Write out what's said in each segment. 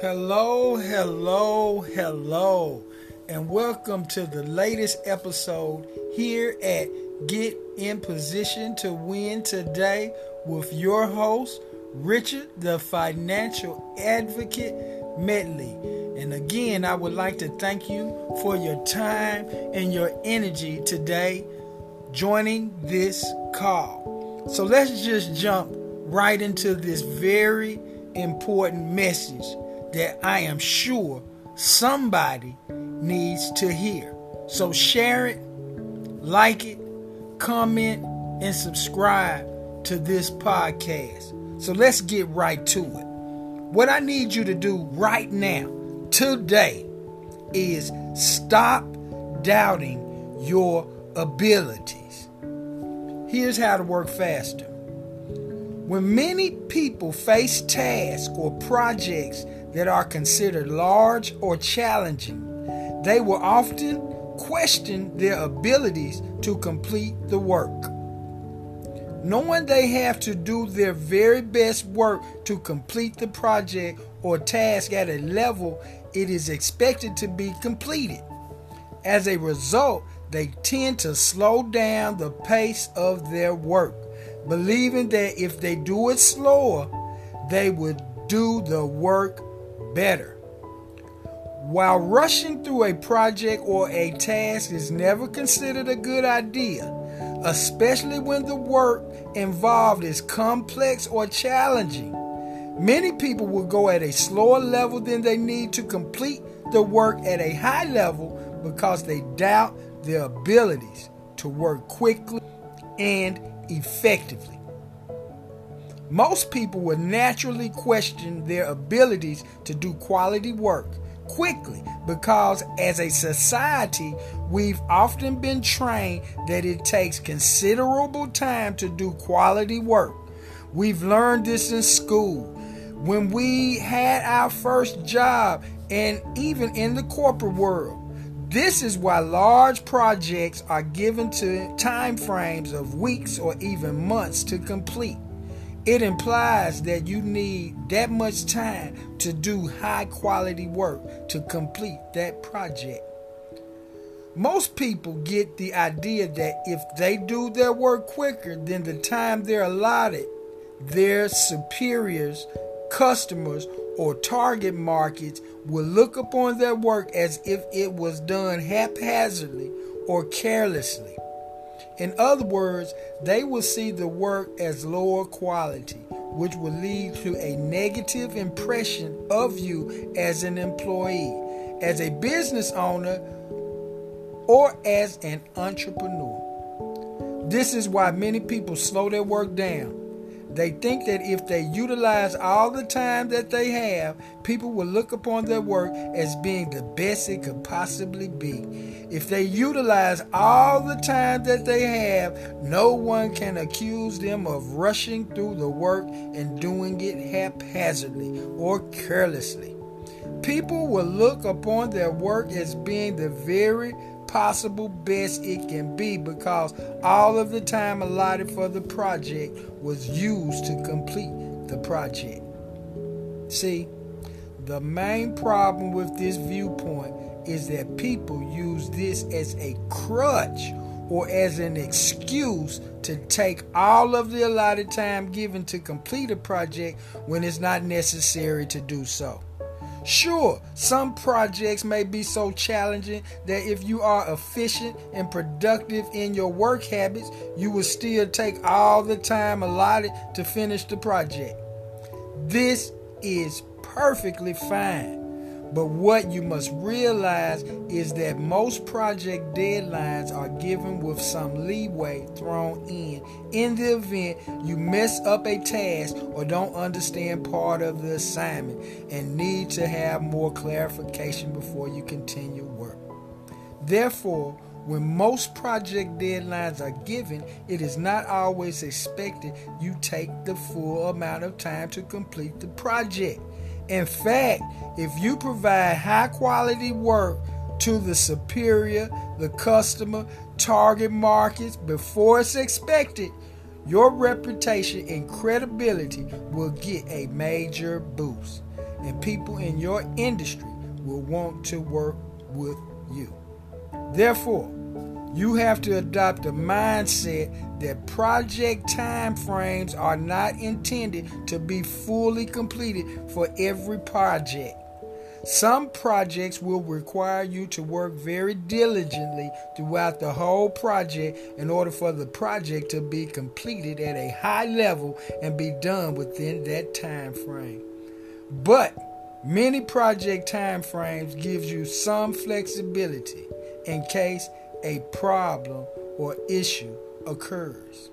Hello, and welcome to the latest episode here at Get in Position to Win Today with your host, Richard, the Financial Advocate Medley. And again, I would like to thank you for your time and your energy today joining this call. So let's just jump right into this very important message that I am sure somebody needs to hear. So share it, like it, comment, and subscribe to this podcast. So let's get right to it. What I need you to do right now, today, is stop doubting your abilities. Here's how to work faster. When many people face tasks or projects that are considered large or challenging, they will often question their abilities to complete the work. Knowing they have to do their very best work to complete the project or task at a level it is expected to be completed. As a result, they tend to slow down the pace of their work, believing that if they do it slower, they would do the work better. While rushing through a project or a task is never considered a good idea, especially when the work involved is complex or challenging, many people will go at a slower level than they need to complete the work at a high level because they doubt their abilities to work quickly and effectively. Most people will naturally question their abilities to do quality work quickly because as a society, we've often been trained that it takes considerable time to do quality work. We've learned this in school, when we had our first job, and even in the corporate world. This is why large projects are given to time frames of weeks or even months to complete. It implies that you need that much time to do high quality work to complete that project. Most people get the idea that if they do their work quicker than the time they're allotted, their superiors, customers, or target markets will look upon their work as if it was done haphazardly or carelessly. In other words, they will see the work as lower quality, which will lead to a negative impression of you as an employee, as a business owner, or as an entrepreneur. This is why many people slow their work down. They think that if they utilize all the time that they have, people will look upon their work as being the best it could possibly be. If they utilize all the time that they have, no one can accuse them of rushing through the work and doing it haphazardly or carelessly. People will look upon their work as being the very possible best it can be because all of the time allotted for the project was used to complete the project. See, the main problem with this viewpoint is that people use this as a crutch or as an excuse to take all of the allotted time given to complete a project when it's not necessary to do so. Sure, some projects may be so challenging that if you are efficient and productive in your work habits, you will still take all the time allotted to finish the project. This is perfectly fine. But what you must realize is that most project deadlines are given with some leeway thrown in the event you mess up a task or don't understand part of the assignment and need to have more clarification before you continue work. Therefore, when most project deadlines are given, it is not always expected you take the full amount of time to complete the project. In fact, if you provide high quality work to the superior, the customer, target markets before it's expected, your reputation and credibility will get a major boost. and people in your industry will want to work with you. Therefore, you have to adopt a mindset that project time frames are not intended to be fully completed for every project. Some projects will require you to work very diligently throughout the whole project in order for the project to be completed at a high level and be done within that time frame. But many project time frames gives you some flexibility in case a problem or issue occurs.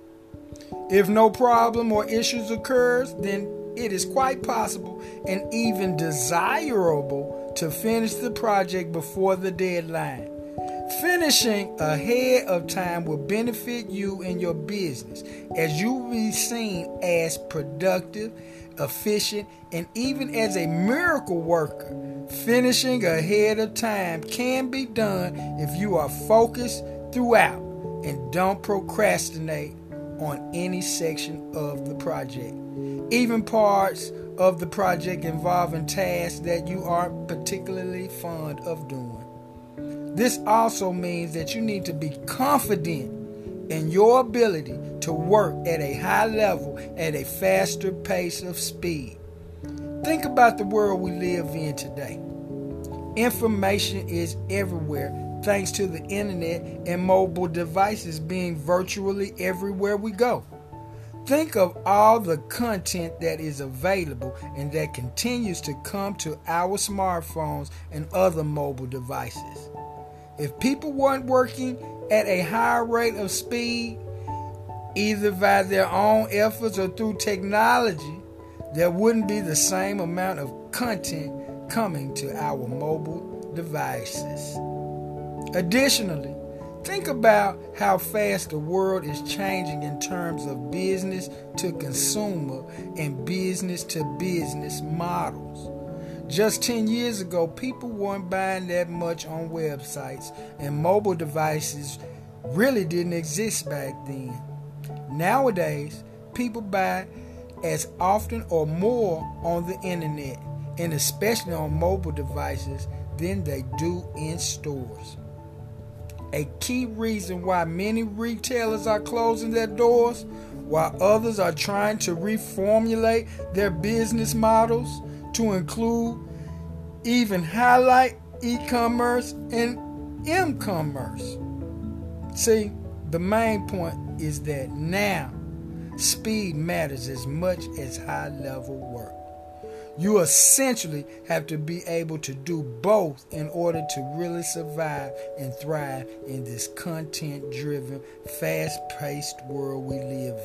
If no problem or issues occurs, then it is quite possible and even desirable to finish the project before the deadline. Finishing ahead of time will benefit you and your business, as you will be seen as productive, efficient, and even as a miracle worker. Finishing ahead of time can be done if you are focused throughout and don't procrastinate on any section of the project, even parts of the project involving tasks that you are particularly fond of doing. This also means that you need to be confident in your ability to work at a high level at a faster pace of speed. Think about the world we live in today. Information is everywhere thanks to the internet and mobile devices being virtually everywhere we go. Think of all the content that is available and that continues to come to our smartphones and other mobile devices. If people weren't working at a higher rate of speed, either by their own efforts or through technology, there wouldn't be the same amount of content coming to our mobile devices. Additionally, think about how fast the world is changing in terms of business to consumer and business to business models. Just 10 years ago, people weren't buying that much on websites, and mobile devices really didn't exist back then. Nowadays, people buy as often or more on the internet, and especially on mobile devices, than they do in stores. A key reason why many retailers are closing their doors, while others are trying to reformulate their business models to include even highlight e-commerce and m-commerce. See, the main point is that now speed matters as much as high-level work. You essentially have to be able to do both in order to really survive and thrive in this content-driven, fast-paced world we live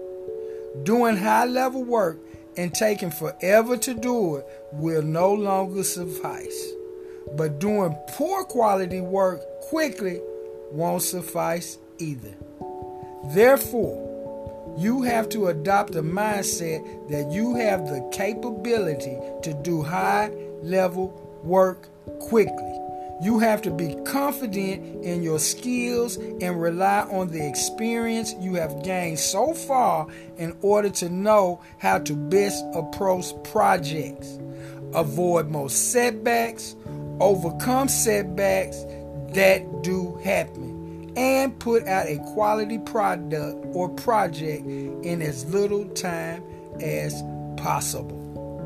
in. Doing high-level work and taking forever to do it will no longer suffice. But doing poor quality work quickly won't suffice either. Therefore, you have to adopt a mindset that you have the capability to do high-level work quickly. You have to be confident in your skills and rely on the experience you have gained so far in order to know how to best approach projects, avoid most setbacks, overcome setbacks that do happen, and put out a quality product or project in as little time as possible.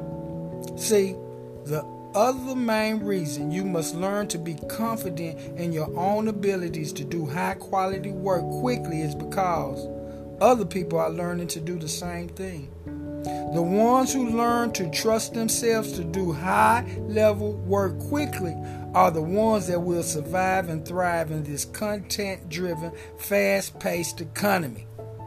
See, the other main reason you must learn to be confident in your own abilities to do high quality work quickly is because other people are learning to do the same thing. The ones who learn to trust themselves to do high level work quickly are the ones that will survive and thrive in this content driven, fast paced economy.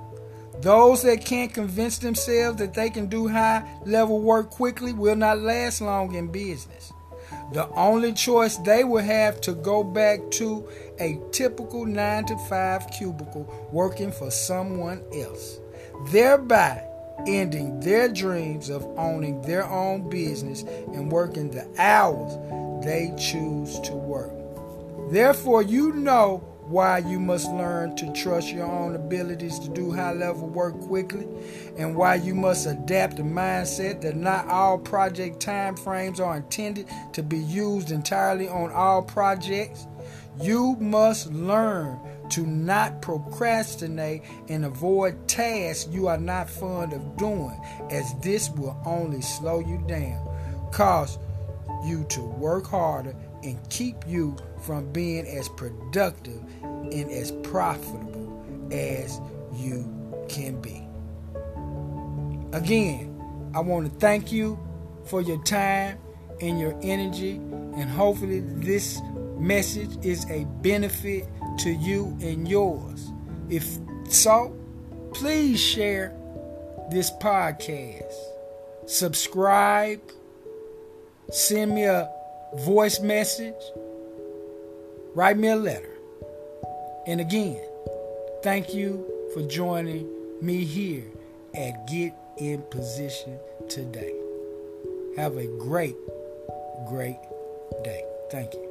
Those that can't convince themselves that they can do high-level work quickly will not last long in business. The only choice they will have to go back to a typical 9-to-5 cubicle working for someone else, thereby ending their dreams of owning their own business and working the hours they choose to work. Therefore, you know why you must learn to trust your own abilities to do high-level work quickly, and why you must adapt a mindset that not all project time frames are intended to be used entirely on all projects. You must learn to not procrastinate and avoid tasks you are not fond of doing, as this will only slow you down, cause you to work harder, and keep you from being as productive and as profitable as you can be. Again, I want to thank you for your time and your energy, and hopefully this message is a benefit to you and yours. If so, please share this podcast, subscribe, send me a voice message, write me a letter. And again, thank you for joining me here at Get in Position today. Have a great day. Thank you.